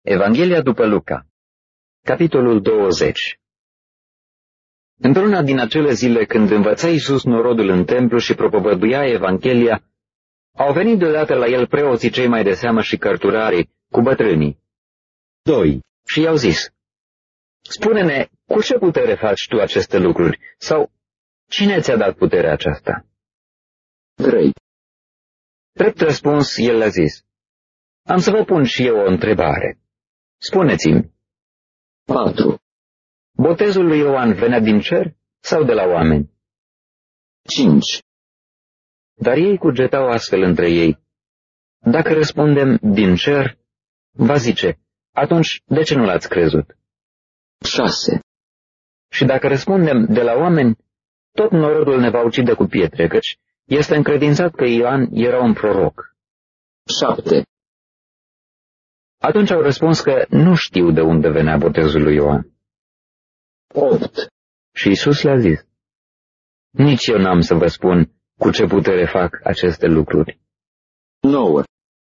Evanghelia după Luca, capitolul 20. Într-una din acele zile, când învăța Iisus norodul în templu și propovăduia Evanghelia, au venit deodată la el preoții cei mai de seamă și cărturarii, cu bătrânii. 2. Și i-au zis: Spune-ne, cu ce putere faci tu aceste lucruri? Sau cine ți-a dat puterea aceasta? 3. Drept răspuns, el le-a zis: Am să vă pun și eu o întrebare. Spuneți-mi. 4. Botezul lui Ioan venea din cer sau de la oameni? 5. Dar ei cugetau astfel între ei: Dacă răspundem din cer, va zice: Atunci de ce nu l-ați crezut? 6. Și dacă răspundem de la oameni, tot norodul ne va ucide cu pietre, căci este încredințat că Ioan era un proroc. 7. Atunci au răspuns că nu știu de unde venea botezul lui Ioan. 8. Și Iisus le-a zis: Nici eu n-am să vă spun cu ce putere fac aceste lucruri. 9.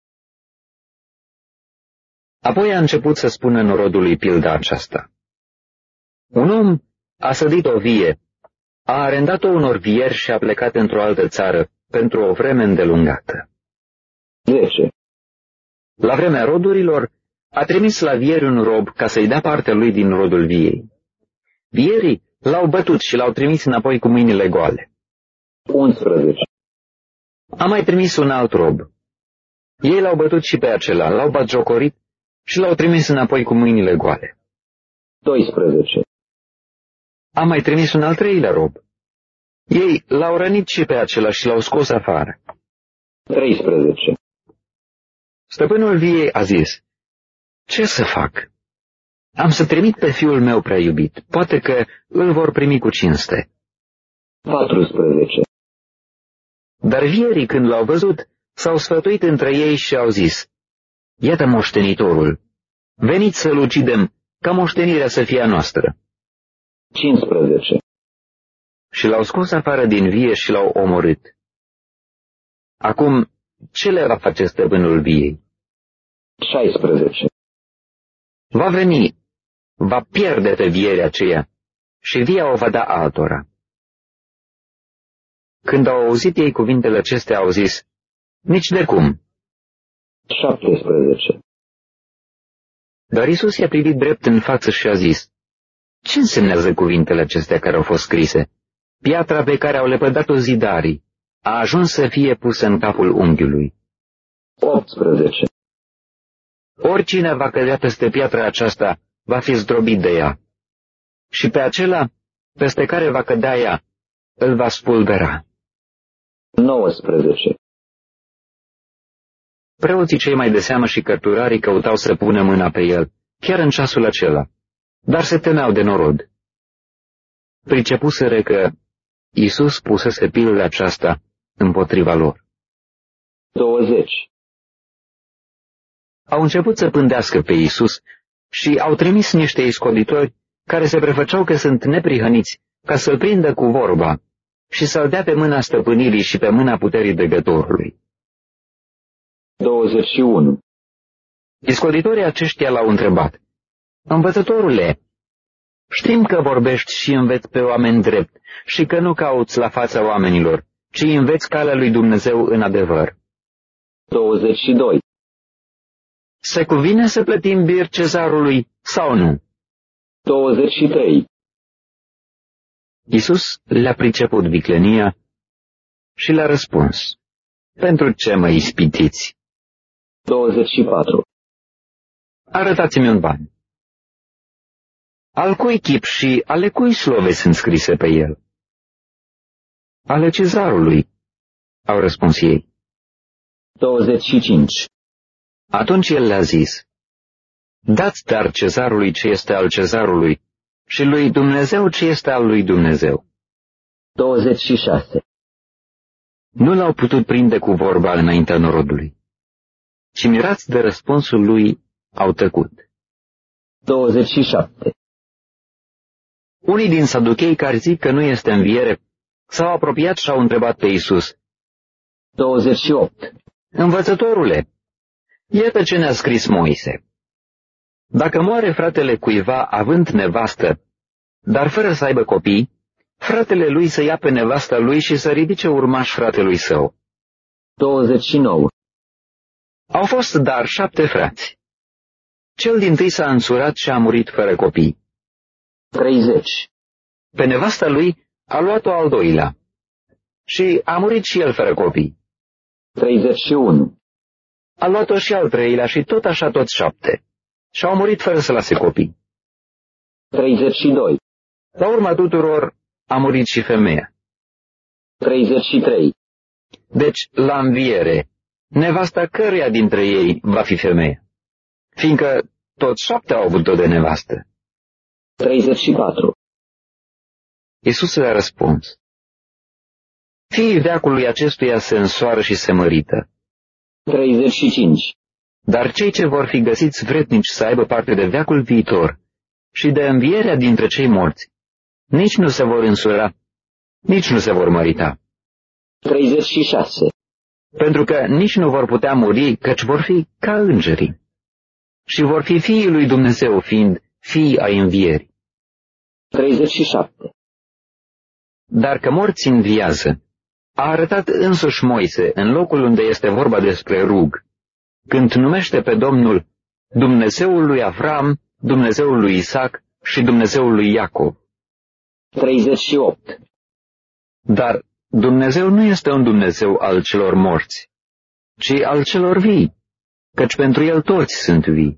Apoi a început să spună norodului pilda aceasta. Un om a sădit o vie, a arendat-o unor vieri și a plecat într-o altă țară pentru o vreme îndelungată. 10. La vremea rodurilor, a trimis la vieri un rob ca să-i dea partea lui din rodul viei. Vierii l-au bătut și l-au trimis înapoi cu mâinile goale. 11. A mai trimis un alt rob. Ei l-au bătut și pe acela, l-au batjocorit și l-au trimis înapoi cu mâinile goale. 12. A mai trimis un al treilea rob. Ei l-au rănit și pe acela și l-au scos afară. 13. Stăpânul viei a zis: Ce să fac? Am să trimit pe fiul meu prea iubit, poate că îl vor primi cu cinste. 14. Dar vierii, când l-au văzut, s-au sfătuit între ei și au zis: Iată moștenitorul, veniți să-l ucidem, ca moștenirea să fie a noastră. 15. Și l-au scos afară din vie și l-au omorât. Acum, ce le va face stăpânul viei? 16. Va veni, va pierde pe vierea aceea și via o va da altora. Când au auzit ei cuvintele acestea, au zis: Nici de cum. 17. Dar Iisus i-a privit drept în față și a zis: Ce însemnează cuvintele acestea care au fost scrise? Piatra pe care au lepădat-o zidarii a ajuns să fie pusă în capul unghiului. 18. Oricine va cădea peste piatra aceasta va fi zdrobit de ea, și pe acela peste care va cădea ea îl va spulbera. 19. Preoții cei mai de seamă și cărturarii căutau să pună mâna pe el, chiar în ceasul acela, dar se temeau de norod. Pricepuseră că Iisus pusese pilda aceasta împotriva lor. 20. Au început să pândească pe Iisus și au trimis niște iscoditori care se prefăceau că sunt neprihăniți ca să-l prindă cu vorba și să-l dea pe mâna stăpânirii și pe mâna puterii dregătorului. 21. Iscoditorii aceștia l-au întrebat: Învățătorule, știm că vorbești și înveți pe oameni drept și că nu cauți la fața oamenilor, ci înveți calea lui Dumnezeu în adevăr. 22. Se cuvine să plătim bir cezarului sau nu? 23. Iisus le-a priceput viclenia și le-a răspuns: Pentru ce mă ispitiți? 24. Arătați-mi un ban. Al cui chip și ale cui slove sunt scrise pe el? Ale cezarului, au răspuns ei. 25. Atunci el le-a zis: Dați dar cezarului ce este al cezarului și lui Dumnezeu ce este al lui Dumnezeu. 26. Nu l-au putut prinde cu vorba înaintea norodului, ci mirați de răspunsul lui au tăcut. 27. Unii din saduchei care zic că nu este înviere s-au apropiat și au întrebat pe Iisus: 28. Învățătorule, iată ce ne-a scris Moise. Dacă moare fratele cuiva având nevastă, dar fără să aibă copii, fratele lui să ia pe nevasta lui și să ridice urmaș fratelui său. 29. Au fost dar 7 frați. Cel dintâi s-a însurat și a murit fără copii. 30. Pe nevasta lui a luat-o al doilea și a murit și el fără copii. 31. A luat-o și al treilea și tot așa toți 7 și au murit fără să lase copii. 32. La urma tuturor a murit și femeia. 33. Deci, la înviere, nevasta căruia dintre ei va fi femeia? Fiindcă toți 7 au avut-o de nevastă. 34. Iisus le-a răspuns: fiii veacului acestuia se însoară și se mărită, 35. dar cei ce vor fi găsiți vrednici să aibă parte de veacul viitor și de învierea dintre cei morți, nici nu se vor însura, nici nu se vor mărita. 36. Pentru că nici nu vor putea muri, căci vor fi ca îngerii și vor fi fiii lui Dumnezeu, fiind fii ai învierii. 37. Dar că morții înviază, a arătat însuși Moise în locul unde este vorba despre rug, când numește pe Domnul Dumnezeul lui Avram, Dumnezeul lui Isaac și Dumnezeul lui Iacov. 38. Dar Dumnezeu nu este un Dumnezeu al celor morți, ci al celor vii, căci pentru el toți sunt vii.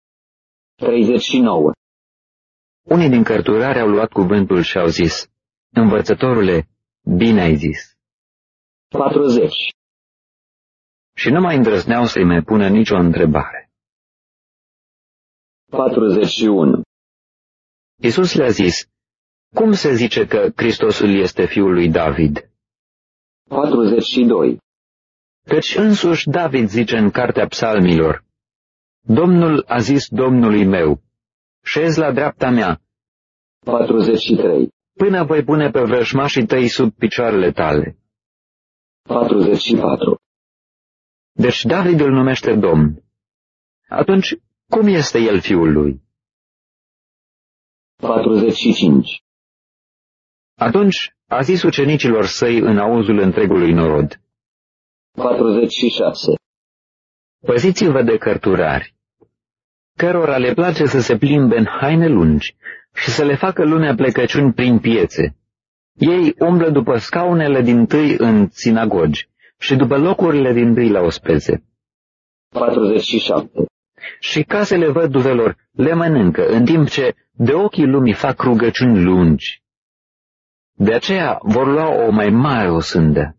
39. Unii din cărturari au luat cuvântul și au zis: învățătorule, bine ai zis. 40. Și nu mai îndrăzneau să-i mai pună nicio întrebare. 41. Iisus le-a zis: cum se zice că Hristosul este fiul lui David? 42. Căci însuși David zice în cartea Psalmilor: Domnul a zis Domnului meu: șez la dreapta mea, 43. până voi pune pe vrăjmașii tăi sub picioarele tale. 44. Deci David îl numește Domn. Atunci, cum este el fiul lui? 45. Atunci a zis ucenicilor săi în auzul întregului norod: 46. păziți-vă de cărturari, cărora le place să se plimbe în haine lungi și să le facă lumea plecăciuni prin piețe. Ei umblă după scaunele dintâi în sinagogi și după locurile dintâi la ospeze. 47. Și casele văduvelor le mănâncă, în timp ce de ochii lumii fac rugăciuni lungi. De aceea vor lua o mai mare osândă.